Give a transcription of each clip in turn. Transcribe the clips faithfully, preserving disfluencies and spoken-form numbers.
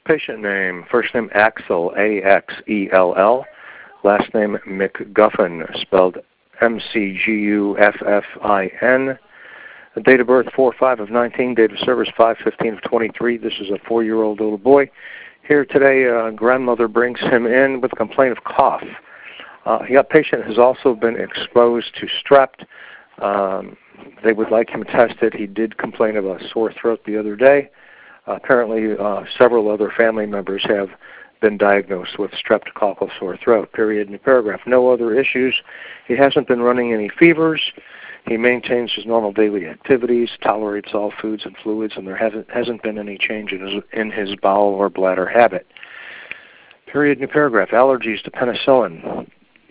Patient name, first name Axel, A X E L L. Last name McGuffin, spelled M C G U F F I N. Date of birth four five of nineteen. Date of service five fifteen of twenty-three. This is a four-year-old little boy. Here today, uh, grandmother brings him in with a complaint of cough. Uh, the patient has also been exposed to strep. Um, they would like him tested. He did complain of a sore throat the other day. Uh, apparently, uh, several other family members have been diagnosed with streptococcal sore throat, period, new paragraph. No other issues. He hasn't been running any fevers. He maintains his normal daily activities, tolerates all foods and fluids, and there hasn't, hasn't been any change in his, in his bowel or bladder habit. Period, new paragraph. Allergies to penicillin.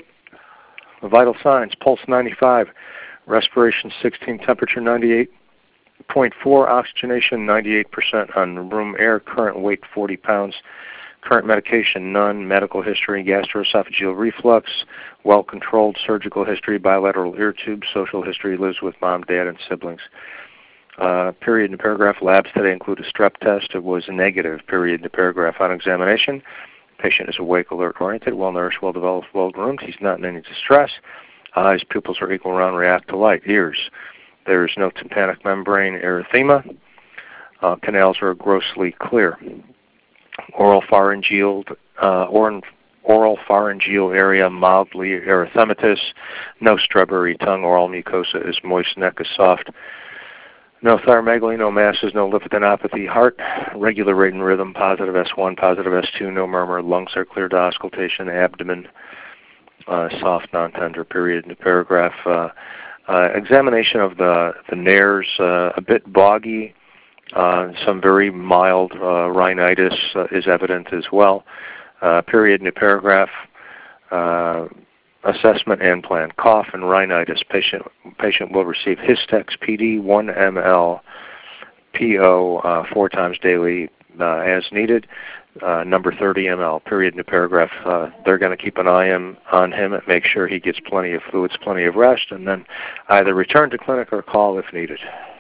Vital signs, pulse ninety-five, respiration sixteen, temperature ninety-eight point four, oxygenation ninety-eight percent on room air, current weight forty pounds. Current medication, none. Medical history, gastroesophageal reflux. Well-controlled surgical history, bilateral ear tube. Social history, lives with mom, dad, and siblings. Uh, period in paragraph. Labs today include a strep test. It was negative. Period in paragraph. On examination, patient is awake, alert-oriented, well-nourished, well-developed, well-groomed. He's not in any distress. Eyes, pupils are equal, round, react to light. Ears, there is no tympanic membrane erythema. Uh, canals are grossly clear. Oral pharyngeal, uh, or, oral pharyngeal area mildly erythematous. No strawberry tongue. Oral mucosa is moist. Neck is soft. No thyromegaly, no masses, no lymphadenopathy. Heart, regular rate and rhythm, positive S one, positive S two, no murmur. Lungs are clear to auscultation. Abdomen, uh, soft, non-tender, period. New paragraph. Uh, uh, examination of the, the nares, uh, a bit boggy. Uh, some very mild uh, rhinitis uh, is evident as well. Uh, period, new paragraph. Uh, assessment and plan. Cough and rhinitis. Patient patient will receive Histex P D one milliliters P O uh, four times daily uh, as needed. Uh, number thirty milliliters. Period, new paragraph. Uh, they're going to keep an eye on, on him and make sure he gets plenty of fluids, plenty of rest, and then either return to clinic or call if needed.